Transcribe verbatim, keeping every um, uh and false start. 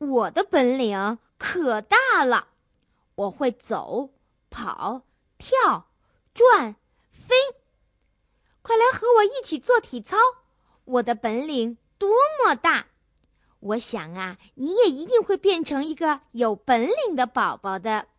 我的本领可大了，我会走、跑、跳、转、飞。快来和我一起做体操，我的本领多么大！我想啊，你也一定会变成一个有本领的宝宝的。